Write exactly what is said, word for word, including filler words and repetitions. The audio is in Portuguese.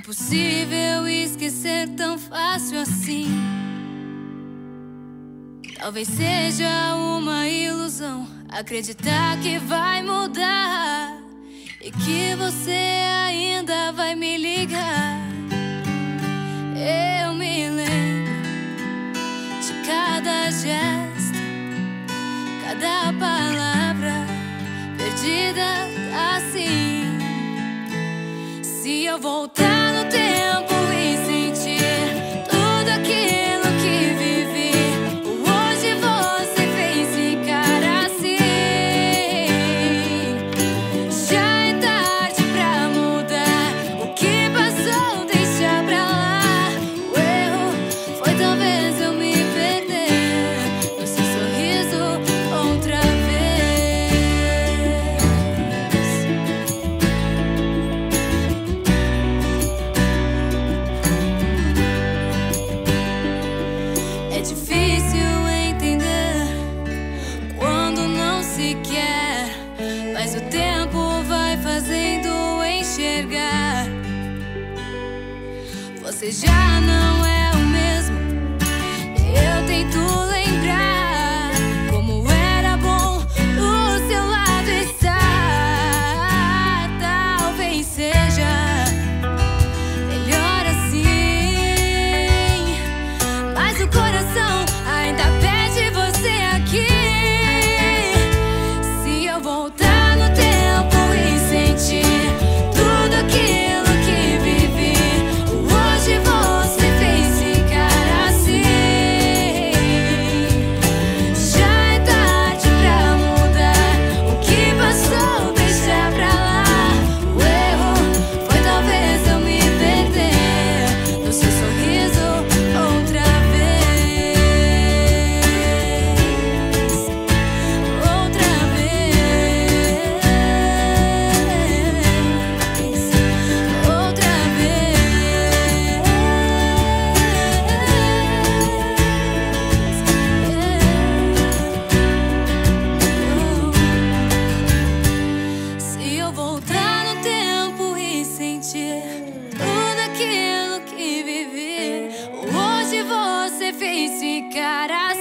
Impossível esquecer tão fácil assim. Talvez seja uma ilusão acreditar que vai mudar e que você ainda vai me ligar. Eu me lembro de cada gesto, cada palavra perdida assim. Se eu voltar no tempo e sentir tudo aquilo que vivi, hoje você fez ficar assim. Já é tarde pra mudar o que passou, deixa pra lá. O erro foi talvez eu me perder no seu sorriso outra É difícil entender quando não se quer, mas o tempo vai fazendo enxergar. Você já não é o mesmo. Eu tento lembrar como era bom do seu lado estar. Talvez seja melhor assim, mas o coração ainda pede você aqui. Se eu voltar no tempo e sentir tudo aquilo que vivi, hoje você fez ficar assim. Já é tarde pra mudar o que passou, deixa pra lá. O erro foi talvez eu me perder no seu sorriso outra vez. Outra vez. Outra vez. Se eu voltar no tempo e sentir tudo aquilo que vivi, hoje você fez ficar assim.